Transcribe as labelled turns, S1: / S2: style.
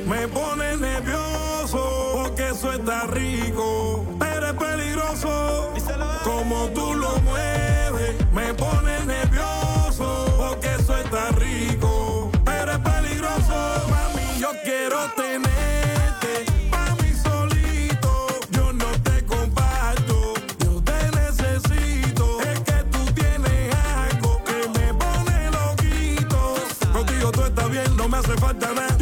S1: Me pone nervioso porque eso está rico, pero es peligroso como tú lo mueves. Me pone nervioso porque eso está rico, pero es peligroso. Mami, yo quiero tenerte pa' mí solito. Yo no te comparto, yo te necesito. Es que tú tienes algo que me pone loquito. Contigo todo está bien, no me hace falta nada.